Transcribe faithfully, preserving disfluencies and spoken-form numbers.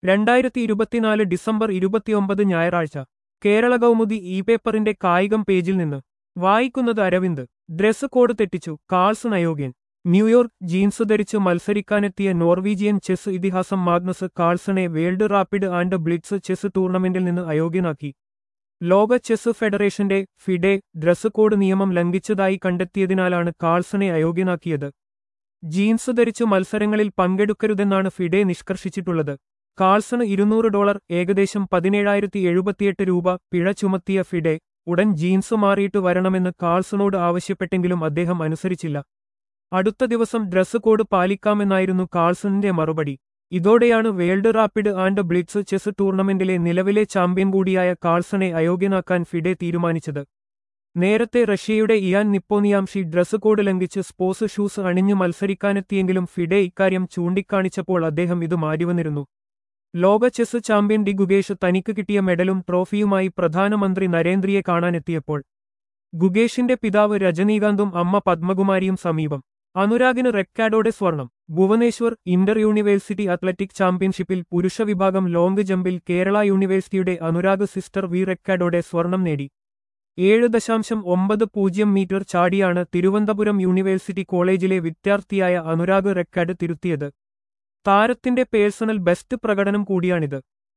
രണ്ടായിരത്തി ഇരുപത്തിനാല് ഡിസംബർ ഇരുപത്തിയൊമ്പത് ഞായറാഴ്ച കേരള കൗമുദി ഇ പേപ്പറിന്റെ കായികം പേജിൽ നിന്ന് വായിക്കുന്നത് അരവിന്ദ്. ഡ്രസ് കോഡ് തെറ്റിച്ചു, കാൾസൺ അയോഗ്യൻ. ന്യൂയോർക്ക്. ജീൻസ് ധരിച്ച് മത്സരിക്കാനെത്തിയ നോർവീജിയൻ ചെസ് ഇതിഹാസം മാഗ്നസ് കാൾസണെ world rapid and blitz chess ടൂർണമെന്റിൽ നിന്ന് അയോഗ്യനാക്കി. ലോക ചെസ് ഫെഡറേഷന്റെ ഫിഡെ ഡ്രസ് കോഡ് നിയമം ലംഘിച്ചതായി കണ്ടെത്തിയതിനാലാണ് കാൾസണെ അയോഗ്യനാക്കിയത്. ജീൻസ് ധരിച്ച് മത്സരങ്ങളിൽ പങ്കെടുക്കരുതെന്നാണ് ഫിഡെ നിഷ്കർഷിച്ചിട്ടുള്ളത്. കാൾസണ് ഇരുന്നൂറ് ഡോളർ ഏകദേശം പതിനേഴായിരത്തി എഴുപത്തിയെട്ട് രൂപ പിഴ ചുമത്തിയ ഫിഡെ ഉടൻ ജീൻസ് മാറിയിട്ട് വരണമെന്ന് കാൾസണോട് ആവശ്യപ്പെട്ടെങ്കിലും അദ്ദേഹം അനുസരിച്ചില്ല. അടുത്ത ദിവസം ഡ്രസ് കോഡ് പാലിക്കാമെന്നായിരുന്നു കാൾസണിന്റെ മറുപടി. ഇതോടെയാണ് world rapid and blitz chess ടൂർണമെന്റിലെ നിലവിലെ ചാമ്പ്യൻ കൂടിയായ കാൾസണെ അയോഗ്യനാക്കാൻ ഫിഡെ തീരുമാനിച്ചത്. നേരത്തെ റഷ്യയുടെ ഇയാൻ നിപ്പോനിയാംഷി ഡ്രസ് കോഡ് ലംഘിച്ച് സ്പോർട്സ് ഷൂസ് അണിഞ്ഞ് മത്സരിക്കാനെത്തിയെങ്കിലും ഫിഡെ ഇക്കാര്യം ചൂണ്ടിക്കാണിച്ചപ്പോൾ അദ്ദേഹം ഇത് മാറ്റിവന്നിരുന്നു. ലോക ചെസ് ചാമ്പ്യൻ ഡി ഗുകേഷ് തനിക്ക് കിട്ടിയ മെഡലും ട്രോഫിയുമായി പ്രധാനമന്ത്രി നരേന്ദ്രയെ കാണാനെത്തിയപ്പോൾ ഗുകേഷിന്റെ പിതാവ് രജനീകാന്തും അമ്മ പത്മകുമാരിയും സമീപം. അനുരാഗിന് റെക്കാർഡോടെ സ്വർണം. ഭുവനേശ്വർ. ഇന്റർ യൂണിവേഴ്സിറ്റി അത്ലറ്റിക് ചാമ്പ്യൻഷിപ്പിൽ പുരുഷ വിഭാഗം ലോങ് ജമ്പിൽ കേരള യൂണിവേഴ്സിറ്റിയുടെ അനുരാഗ് സിസ്റ്റർ വി റെക്കാർഡോടെ സ്വർണം നേടി. ഏഴ് ദശാംശം ഒമ്പത് പൂജ്യം മീറ്റർ ചാടിയാണ് തിരുവനന്തപുരം യൂണിവേഴ്സിറ്റി കോളേജിലെ വിദ്യാർത്ഥിയായ അനുരാഗ് റെക്കാർഡ് തിരുത്തിയത്. താരത്തിന്റെ പേഴ്സണൽ ബെസ്റ്റ് പ്രകടനം കൂടിയാണിത്.